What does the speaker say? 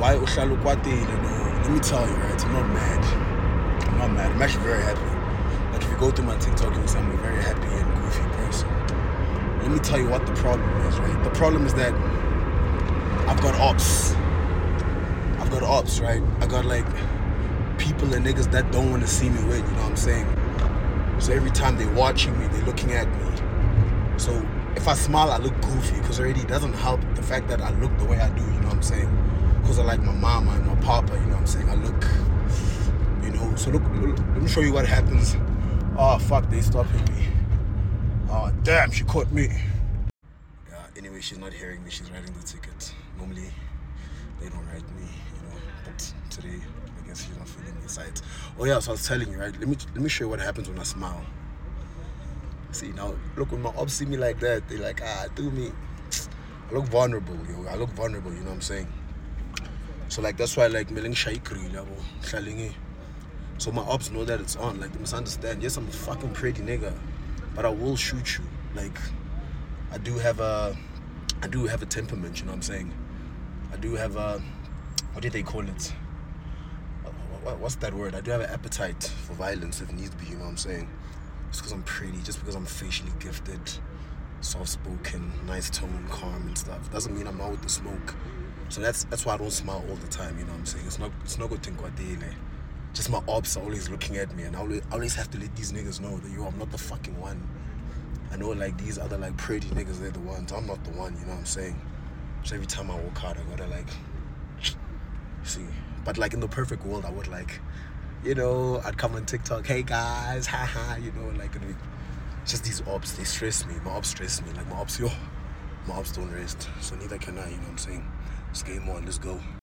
why uhlala ukwatile? No, let me tell you, right? I'm not mad. I'm actually very happy. Like if you go through my TikTok, you'll see I'm a very happy and goofy person. Let me tell you what the problem is, right? The problem is that I've got ops, right? I got like people and niggas that don't want to see me win, you know what I'm saying? So every time they're watching me, they're looking at me. So if I smile, I look goofy, because already it doesn't help the fact that I look the way I do, you know what I'm saying? Because I like my mama and my papa, you know what I'm saying? I look, you know, so look, let me show you what happens. Oh, fuck, they stopping me. Oh, damn, she caught me. Yeah, anyway, she's not hearing me, she's writing the ticket. Normally, they don't write me, you know, but today, I guess she's not feeling the sight. Oh yeah, so I was telling you, right? Let me show you what happens when I smile. See, now, look, when my ops see me like that, they're like, do me. I look vulnerable, yo. I look vulnerable, you know what I'm saying? So, like, that's why, like, meling shaikri, shalingi. So my ops know that it's on. Like, they must understand. Yes, I'm a fucking pretty nigga, but I will shoot you. Like, I do have a temperament, you know what I'm saying? I do have a, what do they call it? What's that word? I do have an appetite for violence if needs be, you know what I'm saying? Just because I'm pretty, just because I'm facially gifted, soft-spoken, nice tone, calm and stuff, doesn't mean I'm not with the smoke. So that's why I don't smile all the time, you know what I'm saying? It's not good thing. Just my ops are always looking at me, and I always have to let these niggas know that, yo, I'm not the fucking one. I know, like, these other, like, pretty niggas, they're the ones. I'm not the one, you know what I'm saying? So every time I walk out, I gotta, like, see. But, like, in the perfect world, I would, like, you know, I'd come on TikTok, hey guys, haha, you know, like, just these ops, they stress me. My ops stress me. Like, my ops don't rest. So neither can I, you know what I'm saying? It's game on, let's go.